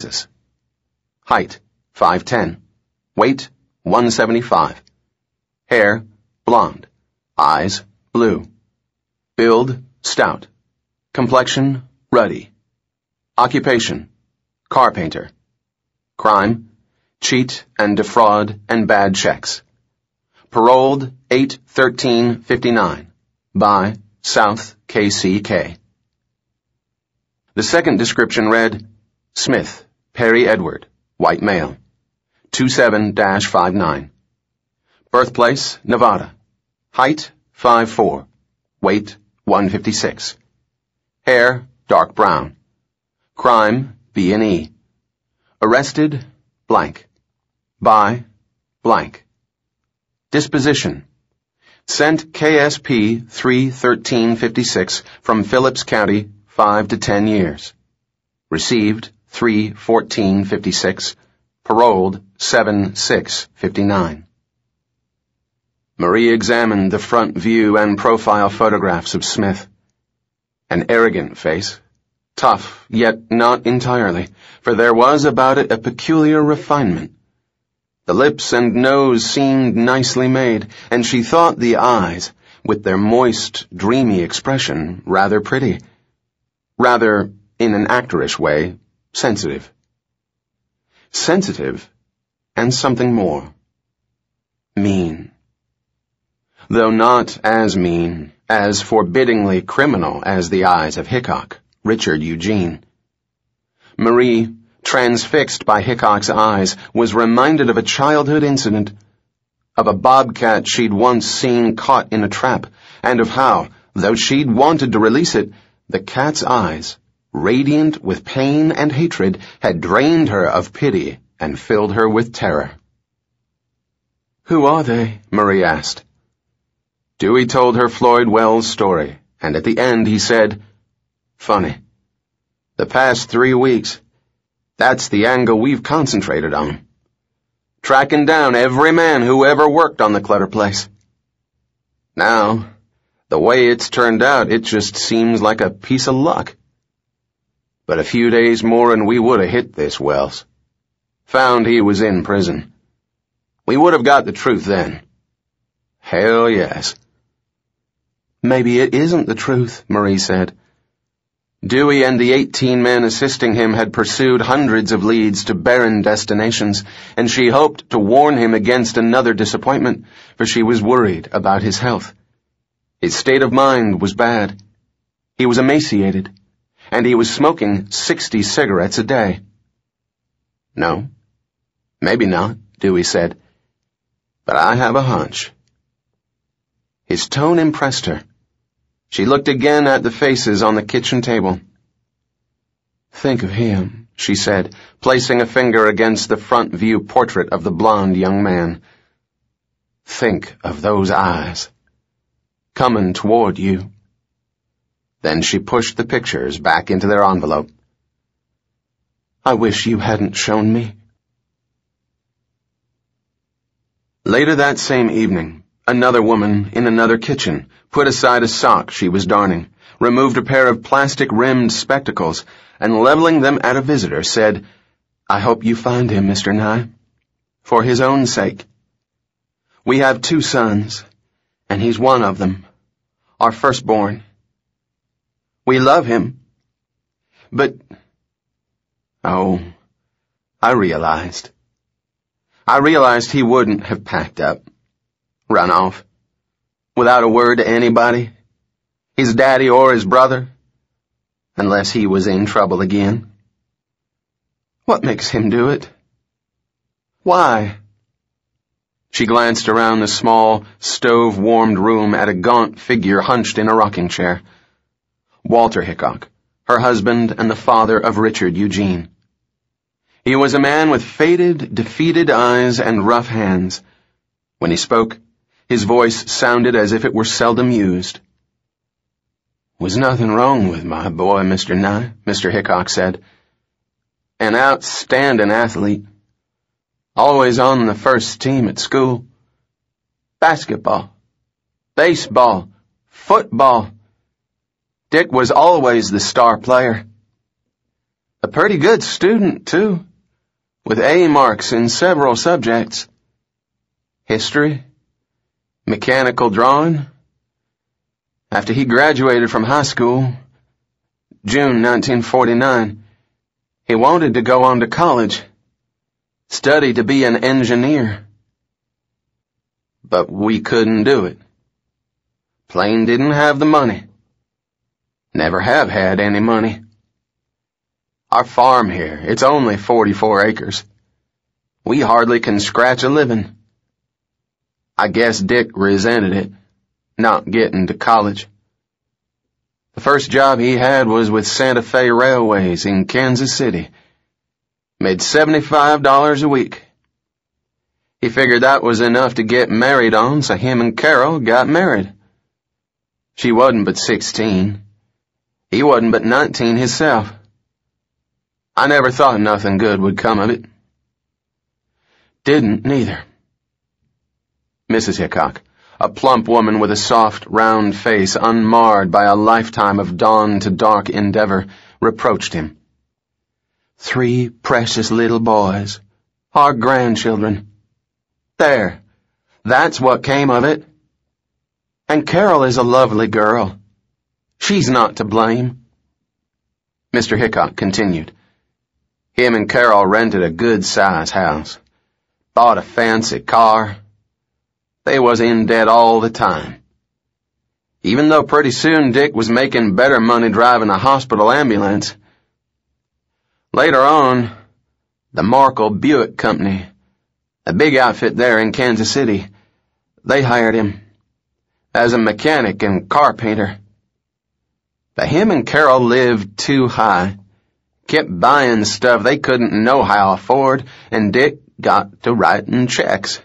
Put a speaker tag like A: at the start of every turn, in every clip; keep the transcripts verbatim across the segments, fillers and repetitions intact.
A: Augustus. Height, five ten. Weight, one seventy-five. Hair, blonde. Eyes, blue. Build, stout. Complexion, ruddy. Occupation, car painter. Crime, cheat and defraud and bad checks. Paroled, eight thirteen fifty-nine. By South K C K. The second description read, Smith, Perry Edward, white male, two seven five nine. Birthplace, Nevada. Height, five four. Weight, one fifty-six. Hair, dark brown. Crime, B and E. Arrested, blank. By, blank. Disposition. Sent K S P three thirteen fifty-six from Phillips County, five to ten years. Received three fourteen fifty-six. Paroled seven six fifty-nine. Marie examined the front view and profile photographs of Smith. An arrogant face. Tough, yet not entirely, for there was about it a peculiar refinement. The lips and nose seemed nicely made, and she thought the eyes, with their moist, dreamy expression, rather pretty. Rather, in an actorish way, sensitive. Sensitive, and something more. Mean. Though not as mean, as forbiddingly criminal as the eyes of Hickok, Richard Eugene. Marie, transfixed by Hickok's eyes, was reminded of a childhood incident, of a bobcat she'd once seen caught in a trap, and of how, though she'd wanted to release it, the cat's eyes, radiant with pain and hatred, had drained her of pity and filled her with terror. "Who are they?" Marie asked. Dewey told her Floyd Wells' story, and at the end he said, "Funny. The past three weeks, that's the angle we've concentrated on. Tracking down every man who ever worked on the Clutter place. Now, the way it's turned out, it just seems like a piece of luck. But a few days more and we would have hit this Wells. Found he was in prison. We would have got the truth then. Hell yes." "Maybe it isn't the truth," Marie said. Dewey and the eighteen men assisting him had pursued hundreds of leads to barren destinations, and she hoped to warn him against another disappointment, for she was worried about his health. His state of mind was bad. He was emaciated, and he was smoking sixty cigarettes a day. "No, maybe not," Dewey said, "but I have a hunch." His tone impressed her. She looked again at the faces on the kitchen table. "Think of him," she said, placing a finger against the front view portrait of the blond young man. "Think of those eyes. Coming toward you." Then she pushed the pictures back into their envelope. "I wish you hadn't shown me." Later that same evening, another woman in another kitchen put aside a sock she was darning, removed a pair of plastic-rimmed spectacles, and leveling them at a visitor, said, "I hope you find him, Mister Nye, for his own sake. We have two sons, and he's one of them, our firstborn. We love him, but, oh, I realized. I realized he wouldn't have packed up, run off, without a word to anybody, his daddy or his brother, unless he was in trouble again. What makes him do it? Why?" She glanced around the small, stove-warmed room at a gaunt figure hunched in a rocking chair. Walter Hickok, her husband and the father of Richard Eugene. He was a man with faded, defeated eyes and rough hands. When he spoke, his voice sounded as if it were seldom used. "Was nothing wrong with my boy, Mister Nye," Mister Hickok said. "An outstanding athlete. Always on the first team at school. Basketball, baseball, football. Dick was always the star player. A pretty good student, too, with A marks in several subjects. History, mechanical drawing. After he graduated from high school, June nineteen forty-nine, he wanted to go on to college, study to be an engineer. But we couldn't do it. Plain didn't have the money. Never have had any money. Our farm here, it's only forty-four acres. We hardly can scratch a living. I guess Dick resented it, not getting to college. The first job he had was with Santa Fe Railways in Kansas City. Made seventy-five dollars a week. He figured that was enough to get married on, so him and Carol got married. She wasn't but sixteen. He wasn't but nineteen himself. I never thought nothing good would come of it. Didn't neither. Missus Hickok, a plump woman with a soft, round face unmarred by a lifetime of dawn-to-dark endeavor, reproached him. Three precious little boys, our grandchildren. There, that's what came of it. And Carol is a lovely girl. She's not to blame. Mister Hickok continued. Him and Carol rented a good-sized house, bought a fancy car. They was in debt all the time. Even though pretty soon Dick was making better money driving a hospital ambulance. Later on, the Markle Buick Company, a big outfit there in Kansas City, they hired him as a mechanic and car painter. But him and Carol lived too high, kept buying stuff they couldn't know how to afford, and Dick got to writing checks.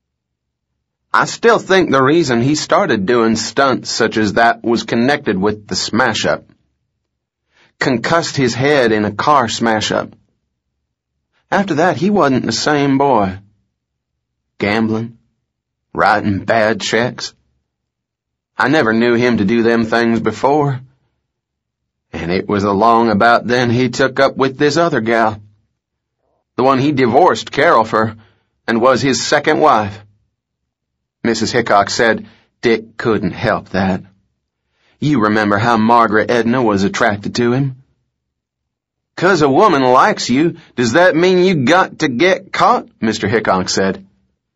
A: I still think the reason he started doing stunts such as that was connected with the smash-up. Concussed his head in a car smash-up. After that, he wasn't the same boy. Gambling, writing bad checks. I never knew him to do them things before. And it was along about then he took up with this other gal. The one he divorced Carol for, and was his second wife. Missus Hickok said Dick couldn't help that. You remember how Margaret Edna was attracted to him? 'Cause a woman likes you, does that mean you got to get caught? Mister Hickok said.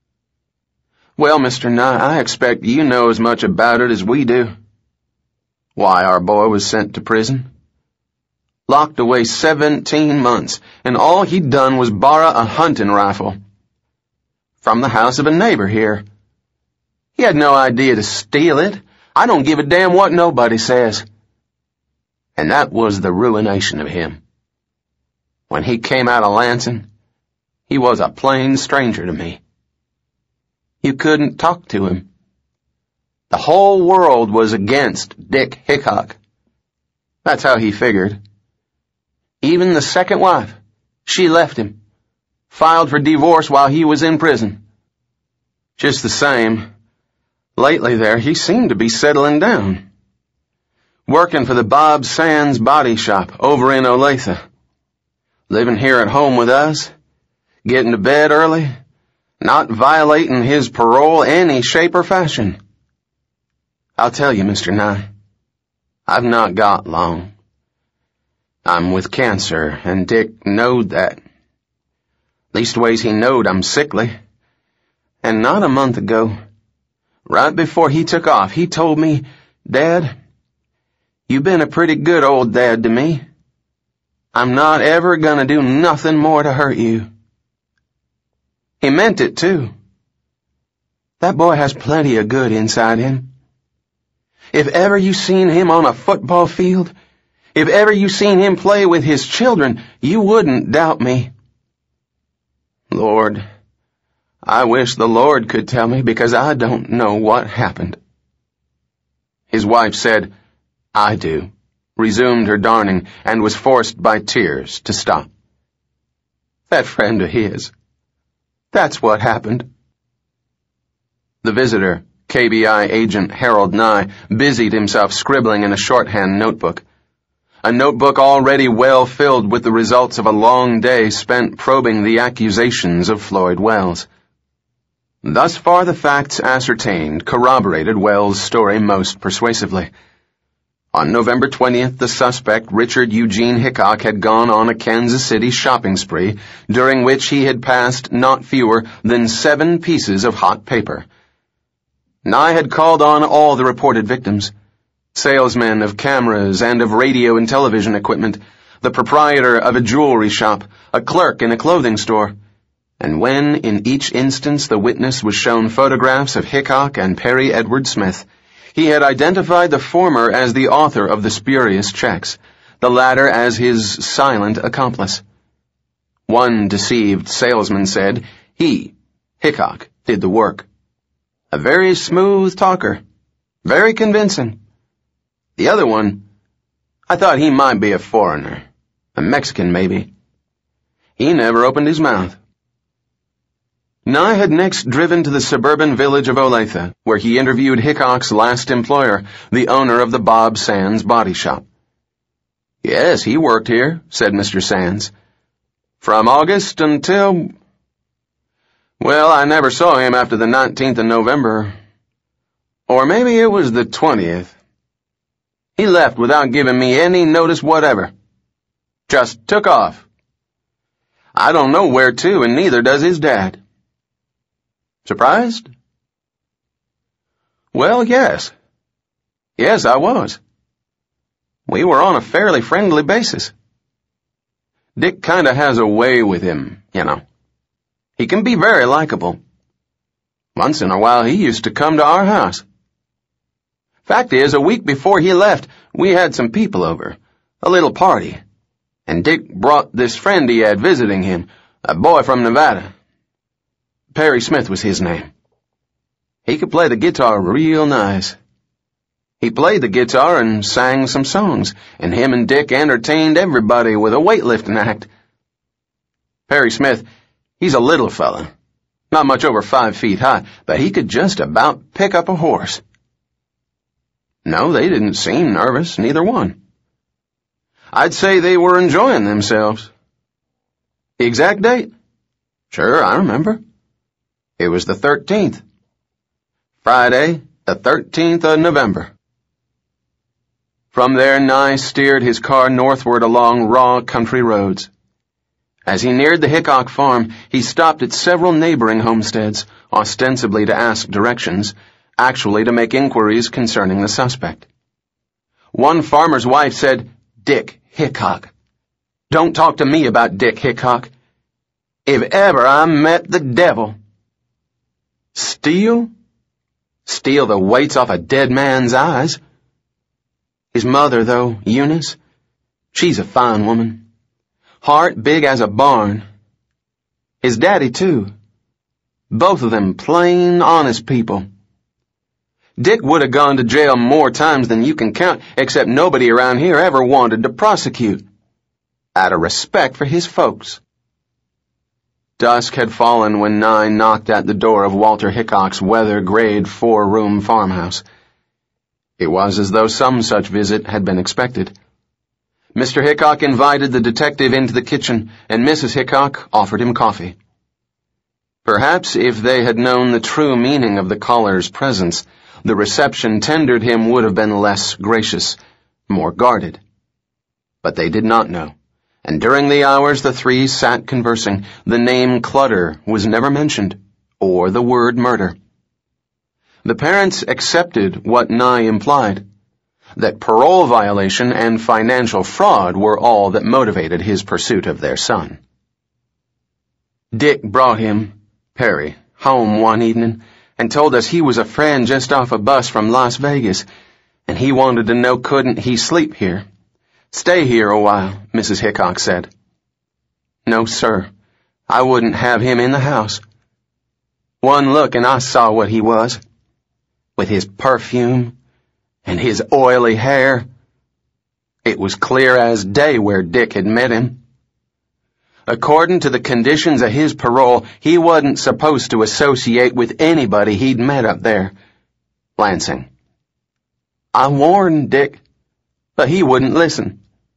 A: Well, Mister Nye, I expect you know as much about it as we do. Why, our boy was sent to prison. Locked away seventeen months, and all he'd done was borrow a hunting rifle. From the house of a neighbor here. He had no idea to steal it. I don't give a damn what nobody says. And that was the ruination of him. When he came out of Lansing, he was a plain stranger to me. You couldn't talk to him. The whole world was against Dick Hickok. That's how he figured. Even the second wife, she left him, filed for divorce while he was in prison. Just the same, lately there he seemed to be settling down. Working for the Bob Sands Body Shop over in Olathe. Living here at home with us, getting to bed early, not violating his parole any shape or fashion. I'll tell you, Mister Nye, I've not got long. I'm with cancer, and Dick knowed that. Leastways he knowed I'm sickly. And not a month ago, right before he took off, he told me, Dad, you've been a pretty good old dad to me. I'm not ever gonna do nothing more to hurt you. He meant it, too. That boy has plenty of good inside him. If ever you seen him on a football field, if ever you seen him play with his children, you wouldn't doubt me. Lord, I wish the Lord could tell me, because I don't know what happened. His wife said, I do, resumed her darning, and was forced by tears to stop. That friend of his, that's what happened. The visitor, K B I agent Harold Nye, busied himself scribbling in a shorthand notebook. a notebook already well filled with the results of a long day spent probing the accusations of Floyd Wells. Thus far, the facts ascertained corroborated Wells' story most persuasively. On November twentieth, the suspect, Richard Eugene Hickok, had gone on a Kansas City shopping spree, during which he had passed not fewer than seven pieces of hot paper. Nye had called on all the reported victims, salesmen of cameras and of radio and television equipment, the proprietor of a jewelry shop, a clerk in a clothing store, and when, in each instance, the witness was shown photographs of Hickok and Perry Edward Smith, he had identified the former as the author of the spurious checks, the latter as his silent accomplice. One deceived salesman said he, Hickok, did the work. A very smooth talker, very convincing. The other one, I thought he might be a foreigner, a Mexican maybe. He never opened his mouth. Nye had next driven to the suburban village of Olathe, where he interviewed Hickok's last employer, the owner of the Bob Sands body shop. Yes, he worked here, said Mister Sands. From August until... Well, I never saw him after the nineteenth of November. Or maybe it was the twentieth. He left without giving me any notice whatever. Just took off. I don't know where to, and neither does his dad. Surprised? Well, yes. Yes, I was. We were on a fairly friendly basis. Dick kinda has a way with him, you know. He can be very likable. Once in a while he used to come to our house. Fact is, a week before he left, we had some people over, a little party, and Dick brought this friend he had visiting him, a boy from Nevada. Perry Smith was his name. He could play the guitar real nice. He played the guitar and sang some songs, and him and Dick entertained everybody with a weightlifting act. Perry Smith, he's a little fella, not much over five feet high, but he could just about pick up a horse. No, they didn't seem nervous, neither one. I'd say they were enjoying themselves. The exact date? Sure, I remember. It was the thirteenth. Friday, the thirteenth of November. From there, Nye steered his car northward along raw country roads. As he neared the Hickok farm, he stopped at several neighboring homesteads, ostensibly to ask directions, actually to make inquiries concerning the suspect. One farmer's wife said, "Dick Hickok. Don't talk to me about Dick Hickok. If ever I met the devil." Steal? Steal the weights off a dead man's eyes? His mother, though, Eunice, she's a fine woman. Heart big as a barn. His daddy, too. Both of them plain, honest people. Dick would have gone to jail more times than you can count, except nobody around here ever wanted to prosecute. Out of respect for his folks. Dusk had fallen when Nye knocked at the door of Walter Hickok's weather-grade four-room farmhouse. It was as though some such visit had been expected. Mister Hickok invited the detective into the kitchen, and Missus Hickok offered him coffee. Perhaps if they had known the true meaning of the caller's presence, the reception tendered him would have been less gracious, more guarded. But they did not know. And during the hours the three sat conversing, the name Clutter was never mentioned, or the word murder. The parents accepted what Nye implied, that parole violation and financial fraud were all that motivated his pursuit of their son. Dick brought him, Perry, home one evening, and told us he was a friend just off a bus from Las Vegas, and he wanted to know couldn't he sleep here. "Stay here a while," Missus Hickok said. "No, sir. I wouldn't have him in the house." One look and I saw what he was. With his perfume and his oily hair. It was clear as day where Dick had met him. According to the conditions of his parole, he wasn't supposed to associate with anybody he'd met up there. Lansing. I warned Dick, but he wouldn't listen.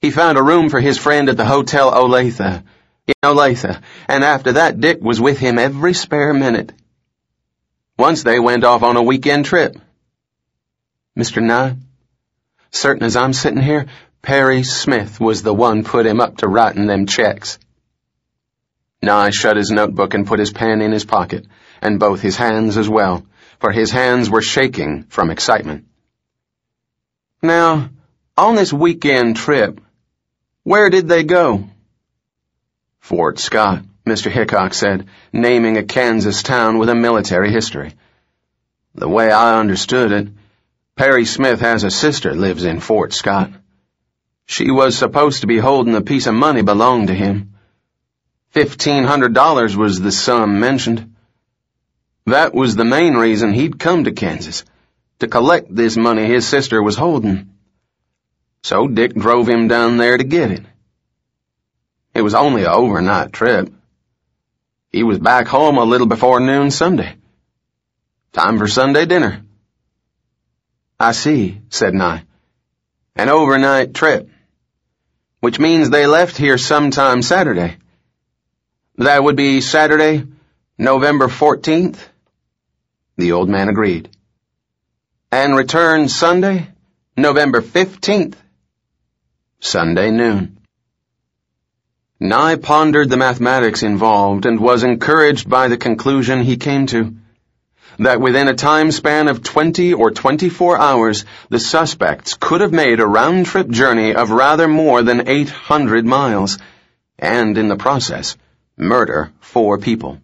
A: He found a room for his friend at the Hotel Olathe, in Olathe, and after that Dick was with him every spare minute. Once they went off on a weekend trip. Mister Nye, certain as I'm sitting here, Perry Smith was the one put him up to writing them checks. Nye shut his notebook and put his pen in his pocket, and both his hands as well, for his hands were shaking from excitement. Now, on this weekend trip, where did they go? Fort Scott, Mister Hickok said, naming a Kansas town with a military history. The way I understood it, Perry Smith has a sister lives in Fort Scott. She was supposed to be holding a piece of money belonged to him. Fifteen hundred dollars was the sum mentioned. That was the main reason he'd come to Kansas, to collect this money his sister was holding. So Dick drove him down there to get it. It was only an overnight trip. He was back home a little before noon Sunday. Time for Sunday dinner. I see, said Nye. An overnight trip. Which means they left here sometime Saturday. That would be Saturday, November fourteenth? The old man agreed. And returned Sunday, November fifteenth? Sunday noon. Nye pondered the mathematics involved and was encouraged by the conclusion he came to, that within a time span of twenty or twenty-four hours, the suspects could have made a round-trip journey of rather more than eight hundred miles, and in the process, murder four people.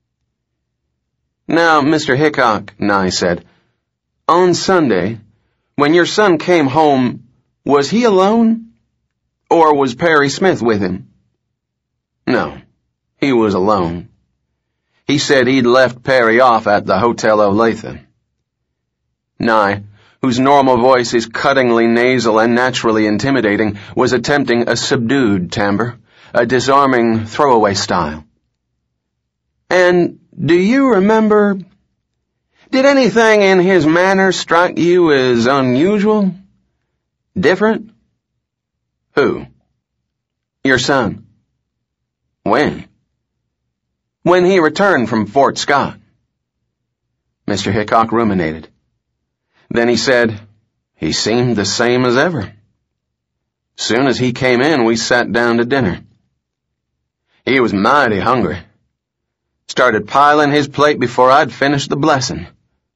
A: Now, Mister Hickok, Nye said, on Sunday, when your son came home, was he alone? Or was Perry Smith with him? No, he was alone. He said he'd left Perry off at the Hotel Olathe. Nye, whose normal voice is cuttingly nasal and naturally intimidating, was attempting a subdued timbre, a disarming throwaway style. And do you remember... Did anything in his manner strike you as unusual? Different? Who? Your son. When? When he returned from Fort Scott. Mister Hickok ruminated. Then he said, he seemed the same as ever. Soon as he came in, we sat down to dinner. He was mighty hungry. Started piling his plate before I'd finished the blessing.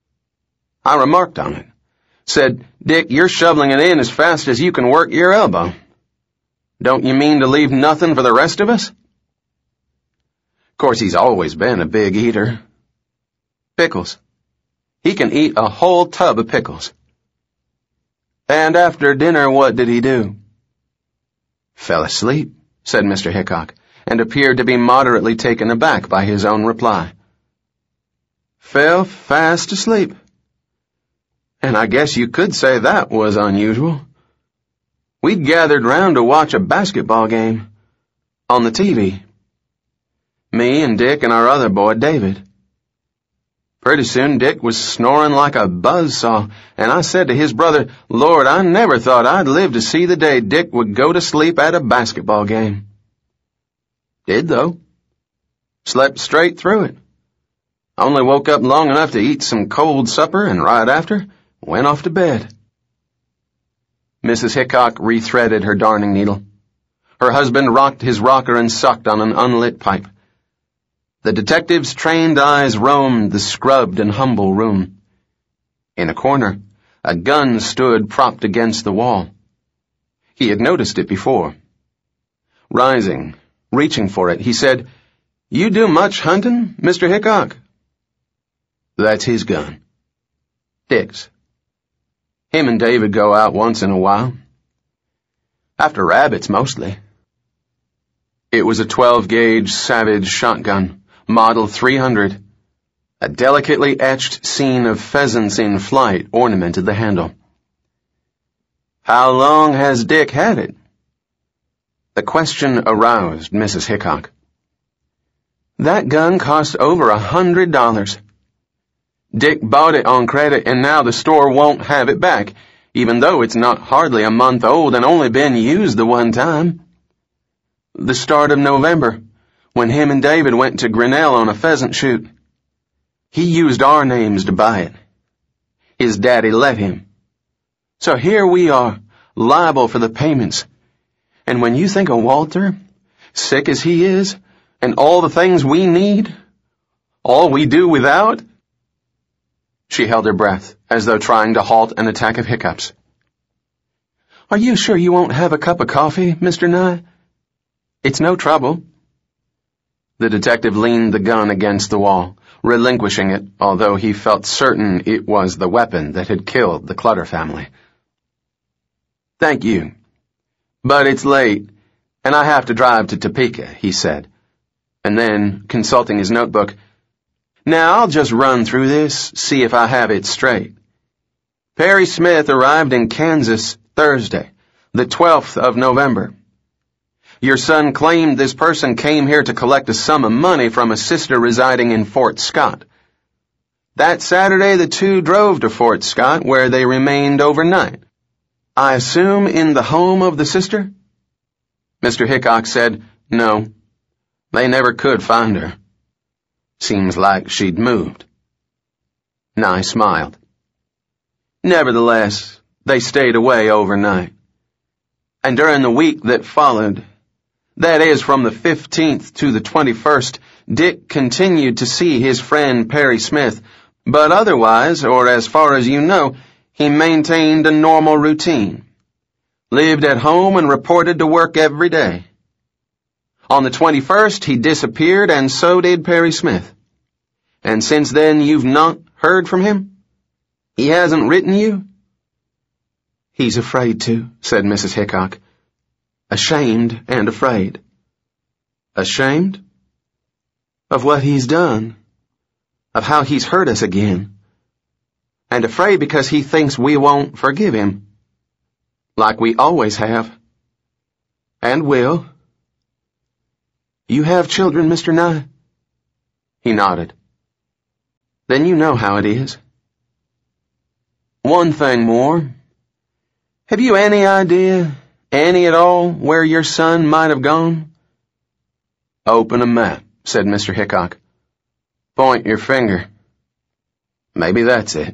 A: I remarked on it. Said, Dick, you're shoveling it in as fast as you can work your elbow. Don't you mean to leave nothing for the rest of us? Of course, he's always been a big eater. Pickles. He can eat a whole tub of pickles. And after dinner, what did he do? Fell asleep, said Mister Hickok, and appeared to be moderately taken aback by his own reply. Fell fast asleep. And I guess you could say that was unusual. We'd gathered round to watch a basketball game on the T V. Me and Dick and our other boy, David. Pretty soon Dick was snoring like a buzzsaw, and I said to his brother, Lord, I never thought I'd live to see the day Dick would go to sleep at a basketball game. Did, though. Slept straight through it. Only woke up long enough to eat some cold supper, and right after, went off to bed. Missus Hickok rethreaded her darning needle. Her husband rocked his rocker and sucked on an unlit pipe. The detective's trained eyes roamed the scrubbed and humble room. In a corner, a gun stood propped against the wall. He had noticed it before. Rising, reaching for it, he said, You do much hunting, Mister Hickok? That's his gun. Dick's. Him and David go out once in a while. After rabbits, mostly. It was a twelve-gauge Savage shotgun, model three hundred. A delicately etched scene of pheasants in flight ornamented the handle. How long has Dick had it? The question aroused Missus Hickok. That gun cost over a hundred dollars. Dick bought it on credit, and now the store won't have it back. even though it's not hardly a month old and only been used the one time. The start of November, when him and David went to Grinnell on a pheasant shoot. He used our names to buy it. His daddy let him. So here we are, liable for the payments. And when you think of Walter, sick as he is, and all the things we need, all we do without... She held her breath, as though trying to halt an attack of hiccups. Are you sure you won't have a cup of coffee, Mister Nye? It's no trouble. The detective leaned the gun against the wall, relinquishing it, although he felt certain it was the weapon that had killed the Clutter family. Thank you. But it's late, and I have to drive to Topeka, he said. And then, consulting his notebook, now I'll just run through this, see if I have it straight. Perry Smith arrived in Kansas Thursday, the twelfth of November. Your son claimed this person came here to collect a sum of money from a sister residing in Fort Scott. That Saturday, the two drove to Fort Scott, where they remained overnight. I assume in the home of the sister? Mister Hickok said, no. They never could find her. Seems like she'd moved. Nye smiled. Nevertheless, they stayed away overnight. And during the week that followed, that is, from the fifteenth to the twenty-first, Dick continued to see his friend Perry Smith, but otherwise, or as far as you know, he maintained a normal routine. Lived at home and reported to work every day. On the twenty-first, he disappeared, and so did Perry Smith. And since then, you've not heard from him? He hasn't written you? He's afraid to, said Missus Hickok. Ashamed and afraid. Ashamed? Of what he's done. Of how he's hurt us again. And afraid because he thinks we won't forgive him. Like we always have. And will. You have children, Mister Nye? He nodded. Then you know how it is. One thing more. Have you any idea, any at all, where your son might have gone? Open a map, said Mister Hickok. Point your finger. Maybe that's it.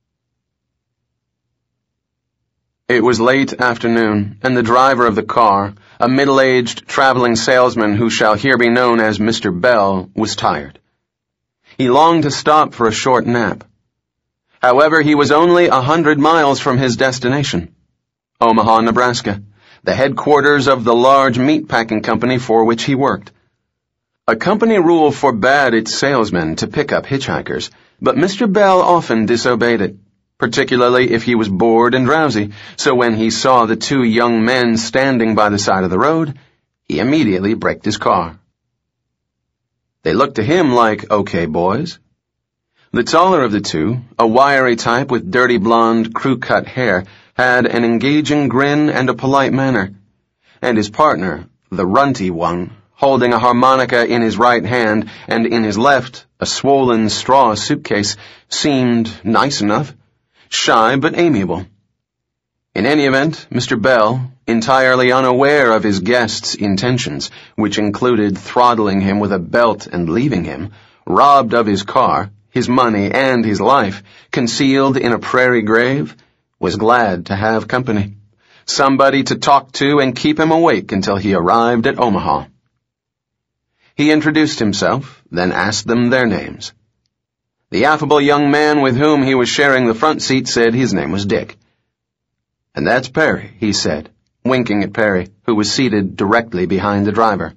A: It was late afternoon, and the driver of the car, a middle-aged traveling salesman who shall here be known as Mister Bell, was tired. He longed to stop for a short nap. However, he was only a hundred miles from his destination, Omaha, Nebraska, the headquarters of the large meat-packing company for which he worked. A company rule forbade its salesmen to pick up hitchhikers, but Mister Bell often disobeyed it, particularly if he was bored and drowsy, so when he saw the two young men standing by the side of the road, he immediately braked his car. They looked to him like okay boys. The taller of the two, a wiry type with dirty blonde, crew-cut hair, had an engaging grin and a polite manner, and his partner, the runty one, holding a harmonica in his right hand and in his left a swollen straw suitcase, seemed nice enough, shy but amiable. In any event, Mister Bell, entirely unaware of his guest's intentions, which included throttling him with a belt and leaving him, robbed of his car, his money, and his life, concealed in a prairie grave, was glad to have company, somebody to talk to and keep him awake until he arrived at Omaha. He introduced himself, then asked them their names. The affable young man with whom he was sharing the front seat said his name was Dick. And that's Perry, he said, winking at Perry, who was seated directly behind the driver.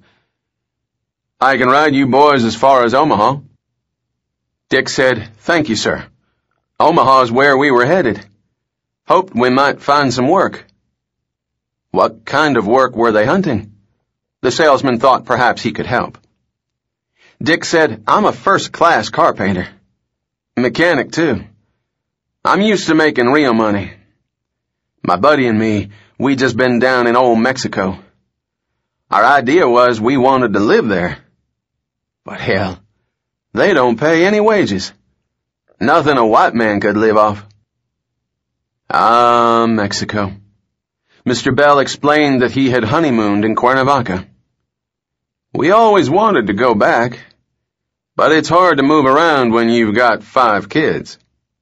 A: I can ride you boys as far as Omaha. Dick said, thank you, sir. Omaha's where we were headed. Hoped we might find some work. What kind of work were they hunting? The salesman thought perhaps he could help. Dick said, I'm a first-class car painter. Mechanic, too. I'm used to making real money. My buddy and me, we just been down in old Mexico. Our idea was we wanted to live there. But hell, they don't pay any wages. Nothing a white man could live off. Ah, Mexico. Mister Bell explained that he had honeymooned in Cuernavaca. We always wanted to go back, but it's hard to move around when you've got five kids.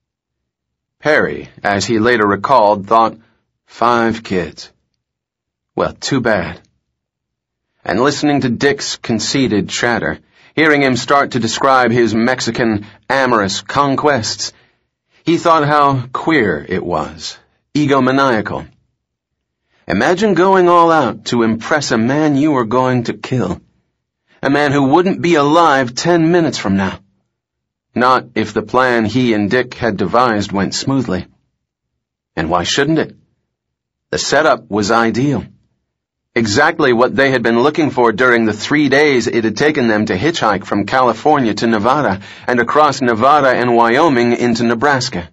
A: Perry, as he later recalled, thought, five kids. Well, too bad. And listening to Dick's conceited chatter, hearing him start to describe his Mexican amorous conquests, he thought how queer it was, egomaniacal. Imagine going all out to impress a man you were going to kill, a man who wouldn't be alive ten minutes from now. Not if the plan he and Dick had devised went smoothly. And why shouldn't it? The setup was ideal. Exactly what they had been looking for during the three days it had taken them to hitchhike from California to Nevada and across Nevada and Wyoming into Nebraska.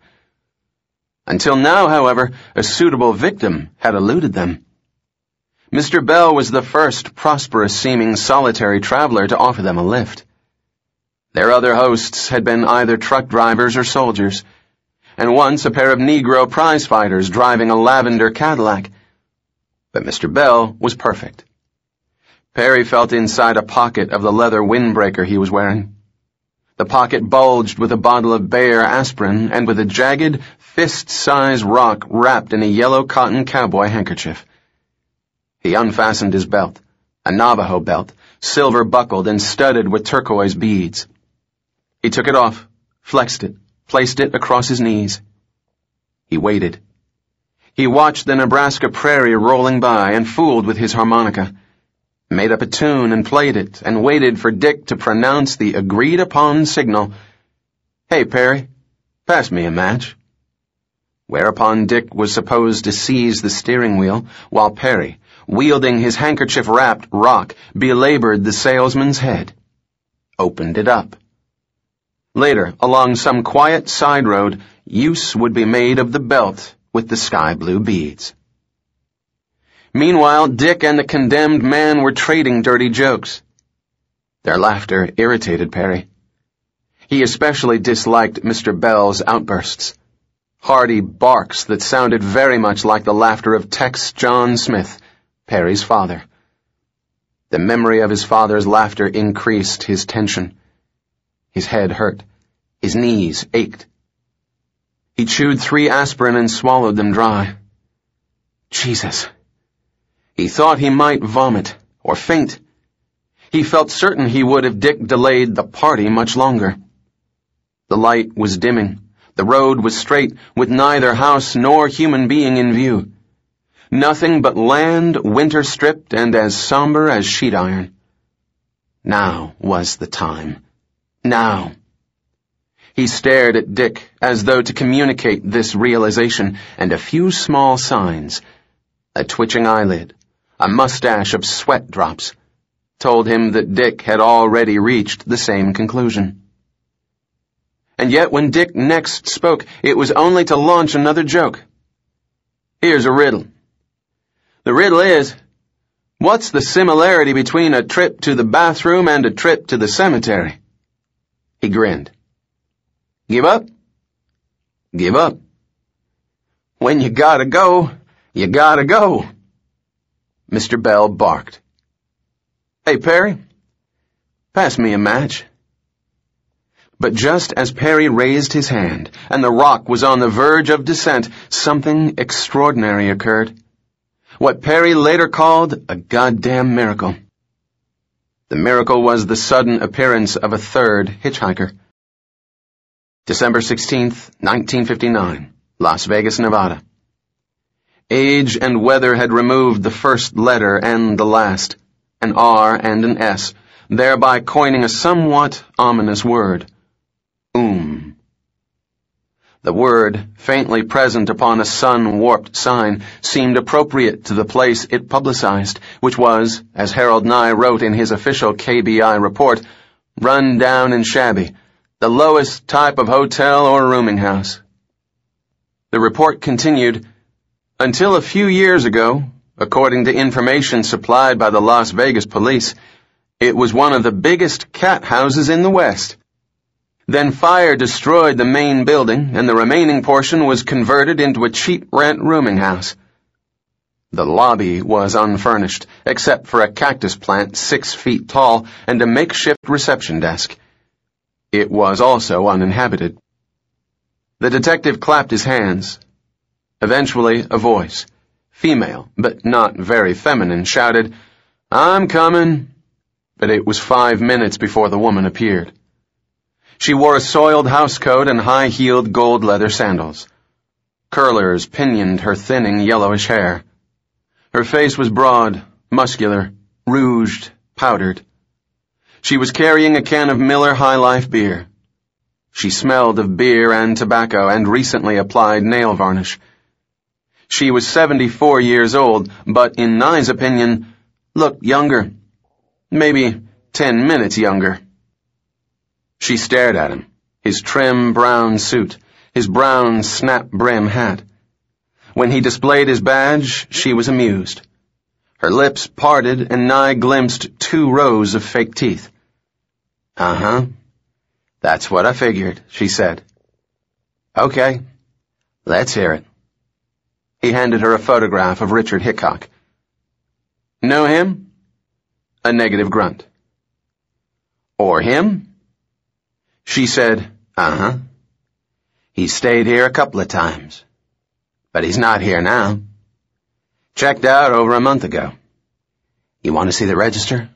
A: Until now, however, a suitable victim had eluded them. Mister Bell was the first prosperous-seeming solitary traveler to offer them a lift. Their other hosts had been either truck drivers or soldiers, and once a pair of Negro prize-fighters driving a lavender Cadillac. But Mister Bell was perfect. Perry felt inside a pocket of the leather windbreaker he was wearing. The pocket bulged with a bottle of Bayer aspirin and with a jagged, fist-sized rock wrapped in a yellow cotton cowboy handkerchief. He unfastened his belt, a Navajo belt, silver-buckled and studded with turquoise beads. He took it off, flexed it, placed it across his knees. He waited. He watched the Nebraska prairie rolling by and fooled with his harmonica, made up a tune and played it, and waited for Dick to pronounce the agreed-upon signal, "Hey, Perry, pass me a match." Whereupon Dick was supposed to seize the steering wheel, while Perry, wielding his handkerchief-wrapped rock, belabored the salesman's head, opened it up. Later, along some quiet side road, use would be made of the belt with the sky-blue beads. Meanwhile, Dick and the condemned man were trading dirty jokes. Their laughter irritated Perry. He especially disliked Mister Bell's outbursts, hearty barks that sounded very much like the laughter of Tex John Smith, Perry's father. The memory of his father's laughter increased his tension. His head hurt. His knees ached. He chewed three aspirin and swallowed them dry. Jesus. He thought he might vomit or faint. He felt certain he would if Dick delayed the party much longer. The light was dimming. The road was straight, with neither house nor human being in view. Nothing but land, winter-stripped, and as somber as sheet iron. Now was the time. Now. He stared at Dick as though to communicate this realization, and a few small signs, a twitching eyelid, a mustache of sweat drops, told him that Dick had already reached the same conclusion. And yet when Dick next spoke, it was only to launch another joke. Here's a riddle. The riddle is, what's the similarity between a trip to the bathroom and a trip to the cemetery? He grinned. Give up? Give up. When you gotta go, you gotta go. Mister Bell barked. Hey, Perry, pass me a match. But just as Perry raised his hand and the rock was on the verge of descent, something extraordinary occurred. What Perry later called a goddamn miracle. The miracle was the sudden appearance of a third hitchhiker. December sixteenth, nineteen fifty-nine, Las Vegas, Nevada. Age and weather had removed the first letter and the last, an R and an S, thereby coining a somewhat ominous word. Um. The word, faintly present upon a sun-warped sign, seemed appropriate to the place it publicized, which was, as Harold Nye wrote in his official K B I report, run down and shabby, the lowest type of hotel or rooming house. The report continued, until a few years ago, according to information supplied by the Las Vegas police, it was one of the biggest cat houses in the West. Then fire destroyed the main building, and the remaining portion was converted into a cheap rent rooming house. The lobby was unfurnished, except for a cactus plant six feet tall and a makeshift reception desk. It was also uninhabited. The detective clapped his hands. Eventually, a voice, female but not very feminine, shouted, "I'm coming," but it was five minutes before the woman appeared. She wore a soiled housecoat and high-heeled gold leather sandals. Curlers pinioned her thinning yellowish hair. Her face was broad, muscular, rouged, powdered. She was carrying a can of Miller High Life beer. She smelled of beer and tobacco and recently applied nail varnish. She was seventy-four years old, but in Nye's opinion, looked younger. Maybe ten minutes younger. She stared at him, his trim brown suit, his brown snap-brim hat. When he displayed his badge, she was amused. Her lips parted and Nye glimpsed two rows of fake teeth. "Uh-huh. That's what I figured," she said. "Okay, let's hear it." He handed her a photograph of Richard Hickok. "Know him?" A negative grunt. "Or him?" She said, "Uh-huh. He's stayed here a couple of times. But he's not here now. Checked out over a month ago. You want to see the register?"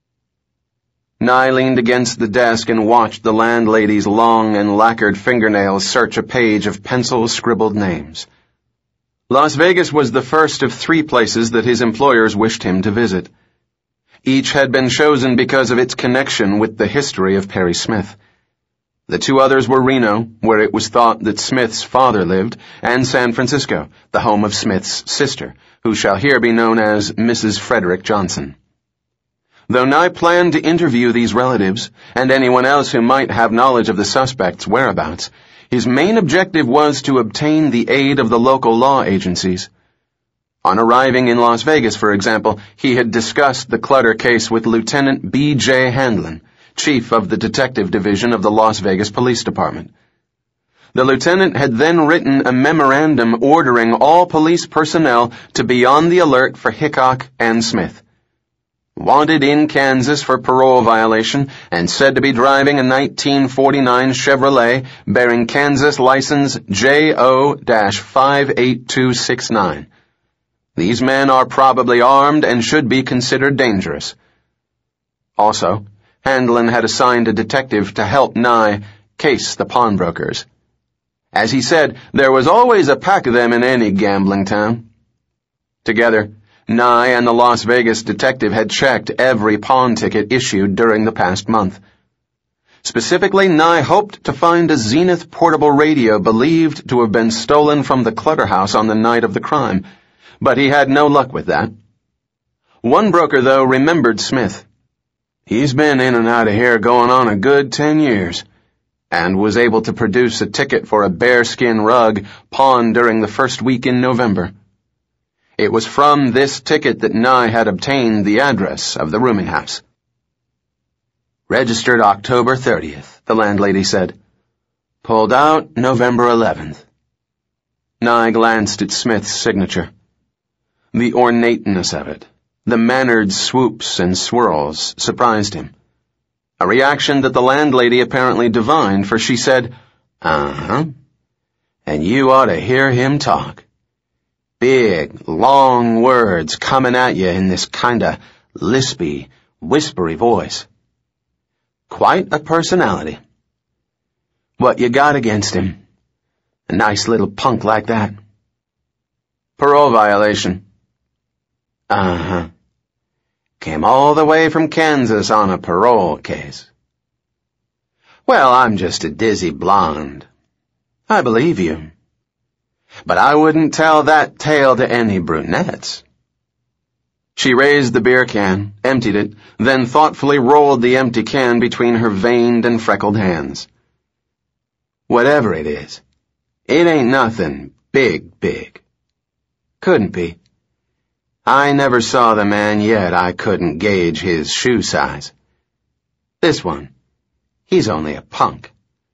A: Nye leaned against the desk and watched the landlady's long and lacquered fingernails search a page of pencil-scribbled names. Las Vegas was the first of three places that his employers wished him to visit. Each had been chosen because of its connection with the history of Perry Smith. The two others were Reno, where it was thought that Smith's father lived, and San Francisco, the home of Smith's sister, who shall here be known as Missus Frederick Johnson. Though Nye planned to interview these relatives, and anyone else who might have knowledge of the suspect's whereabouts, his main objective was to obtain the aid of the local law agencies. On arriving in Las Vegas, for example, he had discussed the Clutter case with Lieutenant B J Handlin, chief of the detective division of the Las Vegas Police Department. The lieutenant had then written a memorandum ordering all police personnel to be on the alert for Hickok and Smith. Wanted in Kansas for parole violation and said to be driving a nineteen forty-nine Chevrolet bearing Kansas license J O five eight two six nine. These men are probably armed and should be considered dangerous. Also, Handlin had assigned a detective to help Nye case the pawnbrokers. As he said, there was always a pack of them in any gambling town. Together, Nye and the Las Vegas detective had checked every pawn ticket issued during the past month. Specifically, Nye hoped to find a Zenith portable radio believed to have been stolen from the Clutter house on the night of the crime, but he had no luck with that. One broker, though, remembered Smith. He's been in and out of here going on a good ten years, and was able to produce a ticket for a bearskin rug pawned during the first week in November. It was from this ticket that Nye had obtained the address of the rooming house. "Registered October thirtieth, the landlady said. Pulled out November eleventh. Nye glanced at Smith's signature. The ornateness of it, the mannered swoops and swirls, surprised him. A reaction that the landlady apparently divined, for she said, "Uh-huh. And you ought to hear him talk. Big, long words coming at you in this kinda lispy, whispery voice. Quite a personality. What you got against him? A nice little punk like that." "Parole violation." "Uh-huh. Came all the way from Kansas on a parole case." "Well, I'm just a dizzy blonde." "I believe you. But I wouldn't tell that tale to any brunettes." She raised the beer can, emptied it, then thoughtfully rolled the empty can between her veined and freckled hands. "Whatever it is, it ain't nothing big, big. Couldn't be. I never saw the man yet I couldn't gauge his shoe size. This one, he's only a punk.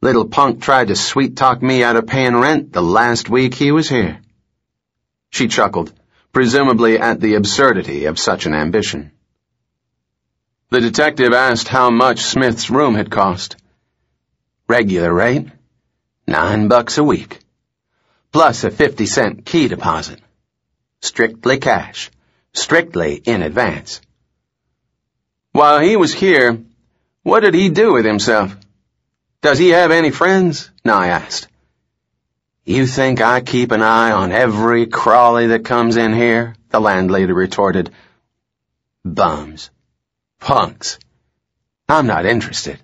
A: Little punk tried to sweet-talk me out of paying rent the last week he was here." She chuckled, presumably at the absurdity of such an ambition. The detective asked how much Smith's room had cost. "Regular rate, nine bucks a week, plus a fifty-cent key deposit. Strictly cash, strictly in advance." "While he was here, what did he do with himself? Does he have any friends?" Nye asked. "You think I keep an eye on every crawly that comes in here?" the landlady retorted. "Bums. Punks. I'm not interested.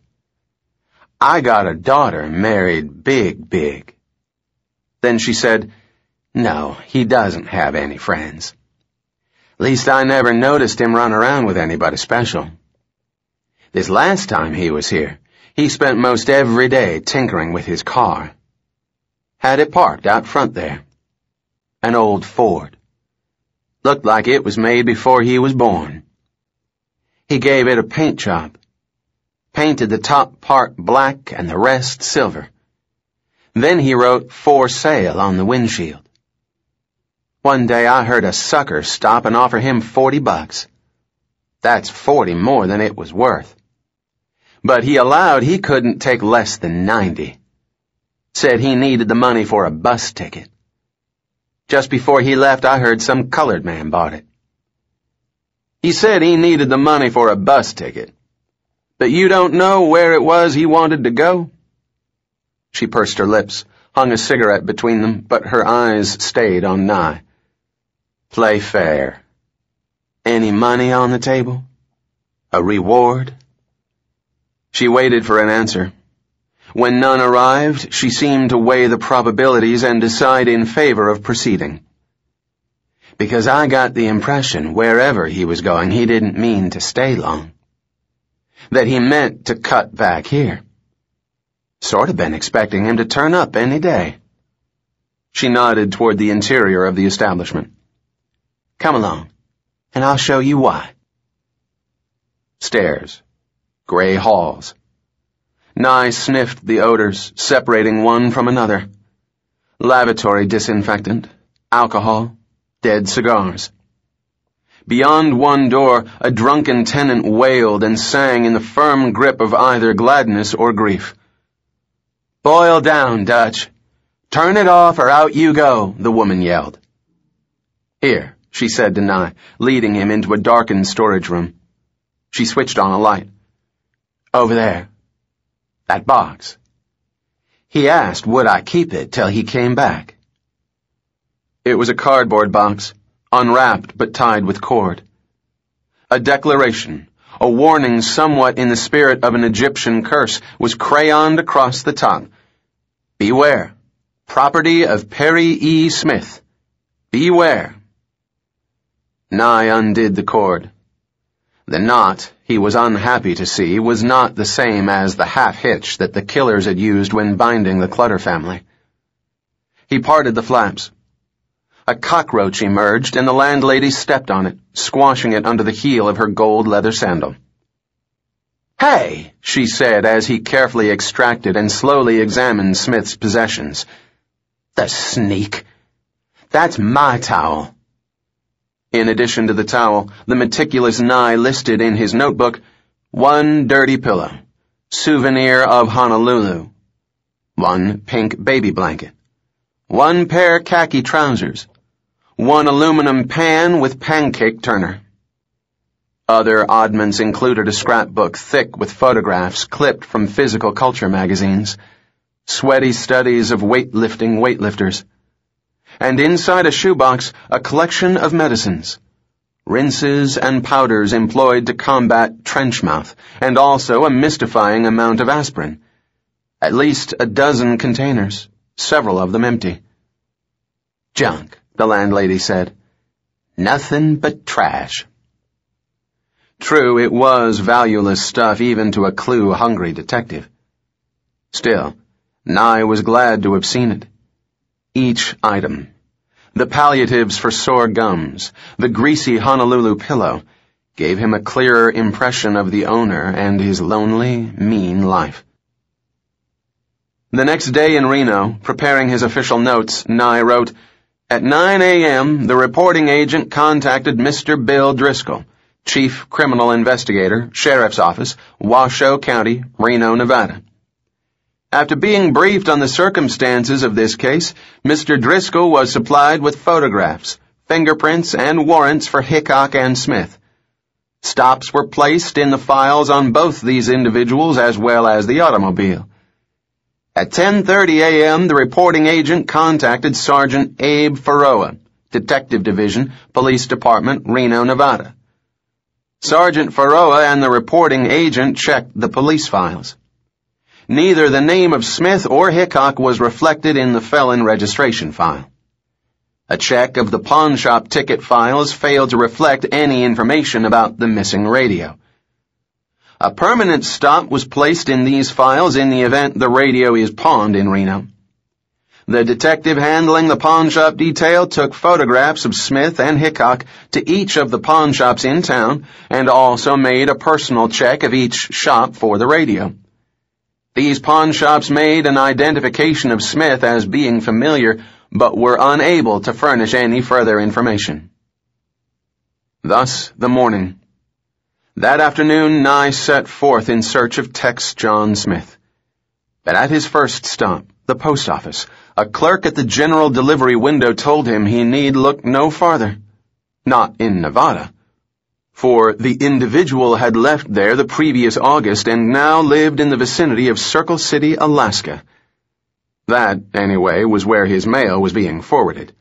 A: I got a daughter married big, big." Then she said, "No, he doesn't have any friends. Least I never noticed him run around with anybody special. This last time he was here, he spent most every day tinkering with his car. Had it parked out front there. An old Ford. Looked like it was made before he was born. He gave it a paint job. Painted the top part black and the rest silver. Then he wrote "For Sale" on the windshield. One day I heard a sucker stop and offer him forty bucks. That's forty more than it was worth. But he allowed he couldn't take less than ninety. Said he needed the money for a bus ticket. Just before he left, I heard some colored man bought it. He said he needed the money for a bus ticket. But you don't know where it was he wanted to go?" She pursed her lips, hung a cigarette between them, but her eyes stayed on Nye. "Play fair. Any money on the table? A reward?" She waited for an answer. When none arrived, she seemed to weigh the probabilities and decide in favor of proceeding. "Because I got the impression wherever he was going, he didn't mean to stay long. That he meant to cut back here. Sort of been expecting him to turn up any day." She nodded toward the interior of the establishment. "Come along, and I'll show you why." Stairs. Gray halls. Nye sniffed the odors, separating one from another. Lavatory disinfectant, alcohol, dead cigars. Beyond one door, a drunken tenant wailed and sang in the firm grip of either gladness or grief. "Boil down, Dutch. Turn it off or out you go," the woman yelled. "Here," she said to Nye, leading him into a darkened storage room. She switched on a light. "Over there. That box." He asked would I keep it till he came back. It was a cardboard box, unwrapped but tied with cord. A declaration, a warning somewhat in the spirit of an Egyptian curse, was crayoned across the top. "Beware. Property of Perry E. Smith. Beware." Nye undid the cord. The knot, he was unhappy to see, was not the same as the half-hitch that the killers had used when binding the Clutter family. He parted the flaps. A cockroach emerged, and the landlady stepped on it, squashing it under the heel of her gold leather sandal. "Hey," she said as he carefully extracted and slowly examined Smith's possessions. "The sneak. That's my towel." In addition to the towel, the meticulous Nye listed in his notebook, one dirty pillow, souvenir of Honolulu, one pink baby blanket, one pair khaki trousers, one aluminum pan with pancake turner. Other oddments included a scrapbook thick with photographs clipped from physical culture magazines, sweaty studies of weightlifting weightlifters, and inside a shoebox a collection of medicines, rinses and powders employed to combat trench mouth, and also a mystifying amount of aspirin. At least a dozen containers, several of them empty. "Junk," the landlady said. "Nothing but trash." True, it was valueless stuff even to a clue-hungry detective. Still, Nye was glad to have seen it. Each item, the palliatives for sore gums, the greasy Honolulu pillow, gave him a clearer impression of the owner and his lonely, mean life. The next day in Reno, preparing his official notes, Nye wrote, "At nine a.m., the reporting agent contacted Mister Bill Driscoll, Chief Criminal Investigator, Sheriff's Office, Washoe County, Reno, Nevada. After being briefed on the circumstances of this case, Mister Driscoll was supplied with photographs, fingerprints, and warrants for Hickok and Smith. Stops were placed in the files on both these individuals as well as the automobile. At ten thirty a.m., the reporting agent contacted Sergeant Abe Faroa, Detective Division, Police Department, Reno, Nevada. Sergeant Faroa and the reporting agent checked the police files. Neither the name of Smith or Hickok was reflected in the felon registration file. A check of the pawn shop ticket files failed to reflect any information about the missing radio. A permanent stop was placed in these files in the event the radio is pawned in Reno. The detective handling the pawn shop detail took photographs of Smith and Hickok to each of the pawn shops in town and also made a personal check of each shop for the radio. These pawn shops made an identification of Smith as being familiar, but were unable to furnish any further information. Thus the morning. That afternoon, Nye set forth in search of Tex John Smith. But at his first stop, the post office, a clerk at the general delivery window told him he need look no farther. Not in Nevada. For the individual had left there the previous August and now lived in the vicinity of Circle City, Alaska. That, anyway, was where his mail was being forwarded.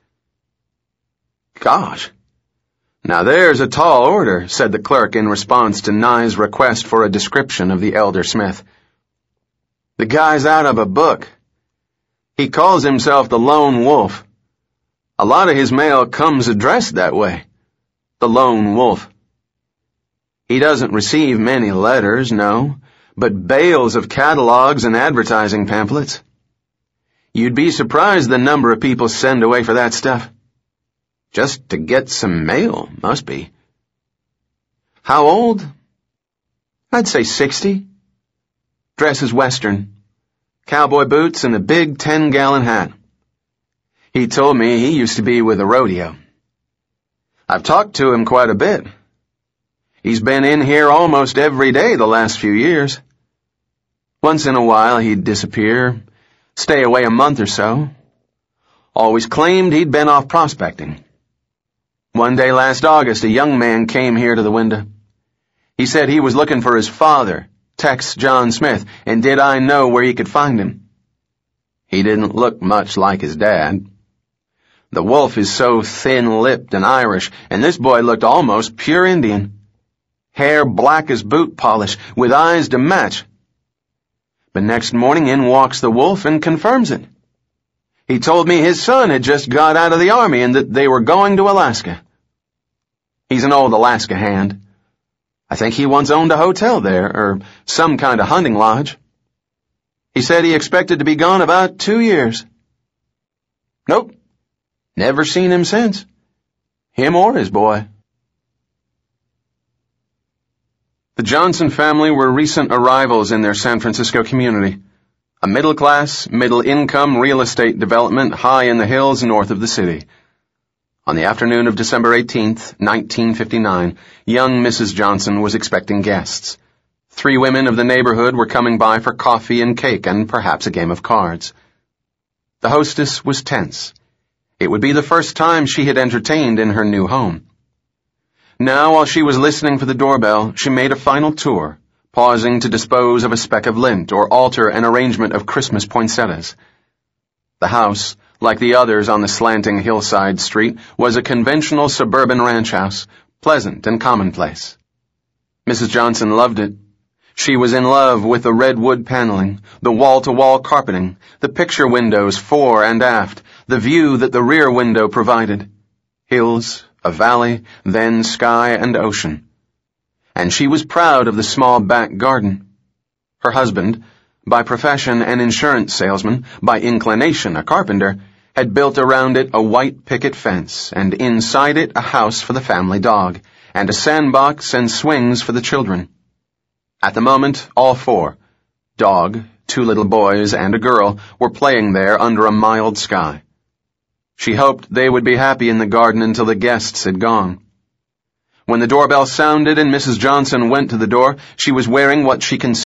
A: Gosh. Now there's a tall order, said the clerk in response to Nye's request for a description of the elder Smith. The guy's out of a book. He calls himself the Lone Wolf. A lot of his mail comes addressed that way. The Lone Wolf. He doesn't receive many letters, no, but bales of catalogs and advertising pamphlets. You'd be surprised the number of people send away for that stuff. Just to get some mail, must be. How old? I'd say sixty. Dresses Western. Cowboy boots and a big ten-gallon hat. He told me he used to be with a rodeo. I've talked to him quite a bit. He's been in here almost every day the last few years. Once in a while he'd disappear, stay away a month or so. Always claimed he'd been off prospecting. One day last August, a young man came here to the window. He said he was looking for his father, Tex John Smith, and did I know where he could find him. He didn't look much like his dad. The wolf is so thin-lipped and Irish, and this boy looked almost pure Indian. Hair black as boot polish, with eyes to match. But next morning in walks the wolf and confirms it. He told me his son had just got out of the army and that they were going to Alaska. He's an old Alaska hand. I think he once owned a hotel there, or some kind of hunting lodge. He said he expected to be gone about two years. Nope. Never seen him since. Him or his boy. The Johnson family were recent arrivals in their San Francisco community, a middle-class, middle-income real estate development high in the hills north of the city. On the afternoon of December eighteenth, nineteen fifty-nine, young Missus Johnson was expecting guests. Three women of the neighborhood were coming by for coffee and cake and perhaps a game of cards. The hostess was tense. It would be the first time she had entertained in her new home. Now, while she was listening for the doorbell, she made a final tour, pausing to dispose of a speck of lint or alter an arrangement of Christmas poinsettias. The house, like the others on the slanting hillside street, was a conventional suburban ranch house, pleasant and commonplace. Missus Johnson loved it. She was in love with the redwood paneling, the wall-to-wall carpeting, the picture windows fore and aft, the view that the rear window provided. Hills, a valley, then sky and ocean. And she was proud of the small back garden. Her husband, by profession an insurance salesman, by inclination a carpenter, had built around it a white picket fence, and inside it a house for the family dog, and a sandbox and swings for the children. At the moment, all four, dog, two little boys and a girl, were playing there under a mild sky. She hoped they would be happy in the garden until the guests had gone. When the doorbell sounded and Missus Johnson went to the door, she was wearing what she considered